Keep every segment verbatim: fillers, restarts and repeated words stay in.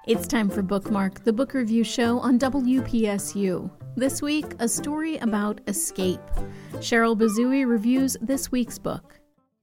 It's time for Bookmark, the book review show on W P S U. This week, a story about escape. Cheryl Bazooey reviews this week's book.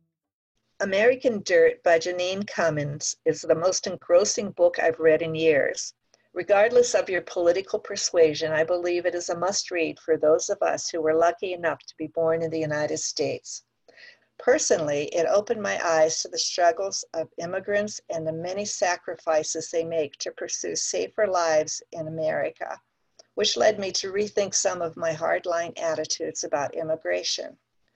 American Dirt by Janine Cummins is the most engrossing book I've read in years. Regardless of your political persuasion, I believe it is a must-read for those of us who were lucky enough to be born in the United States. Personally, it opened my eyes to the struggles of immigrants and the many sacrifices they make to pursue safer lives in America, which led me to rethink some of my hardline attitudes about immigration.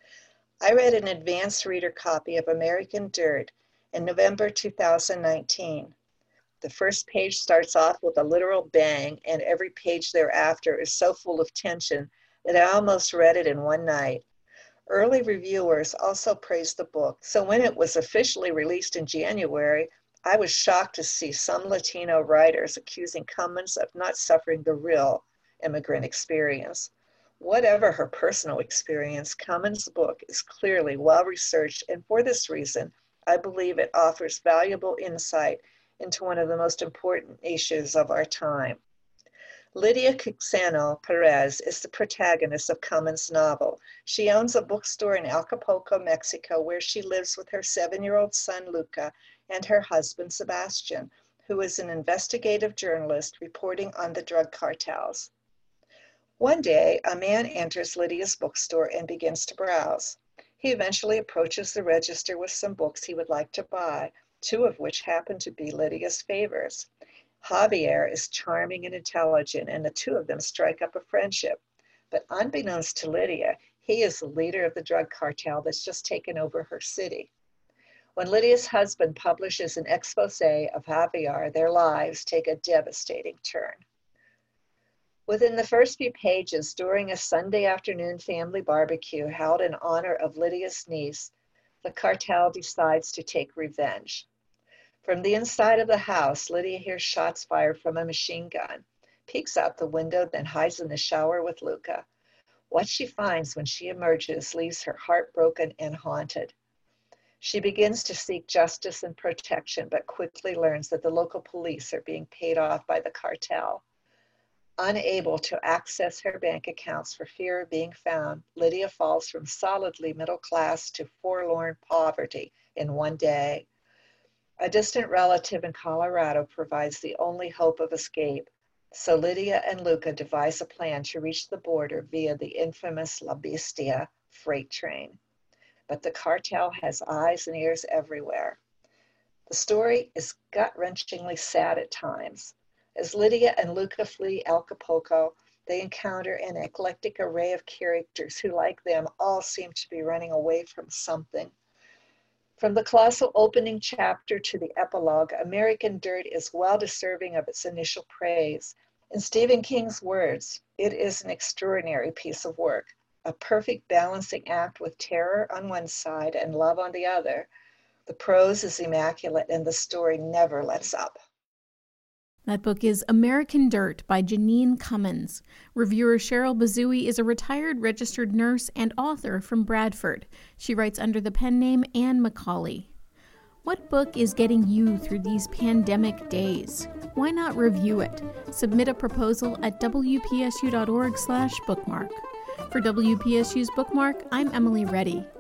I read an advanced reader copy of American Dirt in November two thousand nineteen. The first page starts off with a literal bang, and every page thereafter is so full of tension that I almost read it in one night. Early reviewers also praised the book, so when it was officially released in January, I was shocked to see some Latino writers accusing Cummins of not suffering the real immigrant experience. Whatever her personal experience, Cummins' book is clearly well-researched, and for this reason, I believe it offers valuable insight into one of the most important issues of our time. Lydia Quixano Perez is the protagonist of Cummins' novel. She owns a bookstore in Acapulco, Mexico, where she lives with her seven-year-old son, Luca, and her husband, Sebastian, who is an investigative journalist reporting on the drug cartels. One day, a man enters Lydia's bookstore and begins to browse. He eventually approaches the register with some books he would like to buy, two of which happen to be Lydia's favorites. Javier is charming and intelligent, and the two of them strike up a friendship. But unbeknownst to Lydia, he is the leader of the drug cartel that's just taken over her city. When Lydia's husband publishes an expose of Javier, their lives take a devastating turn. Within the first few pages, during a Sunday afternoon family barbecue held in honor of Lydia's niece, the cartel decides to take revenge. From the inside of the house, Lydia hears shots fired from a machine gun, peeks out the window, then hides in the shower with Luca. What she finds when she emerges leaves her heartbroken and haunted. She begins to seek justice and protection, but quickly learns that the local police are being paid off by the cartel. Unable to access her bank accounts for fear of being found, Lydia falls from solidly middle class to forlorn poverty in one day. A distant relative in Colorado provides the only hope of escape, so Lydia and Luca devise a plan to reach the border via the infamous La Bestia freight train. But the cartel has eyes and ears everywhere. The story is gut-wrenchingly sad at times. As Lydia and Luca flee Acapulco, they encounter an eclectic array of characters who, like them, all seem to be running away from something. From the colossal opening chapter to the epilogue, American Dirt is well deserving of its initial praise. In Stephen King's words, it is an extraordinary piece of work, a perfect balancing act with terror on one side and love on the other. The prose is immaculate and the story never lets up. That book is American Dirt by Janine Cummins. Reviewer Cheryl Bazooey is a retired registered nurse and author from Bradford. She writes under the pen name Anne Macaulay. What book is getting you through these pandemic days? Why not review it? Submit a proposal at W P S U dot org slash bookmark. For W P S U's Bookmark, I'm Emily Reddy.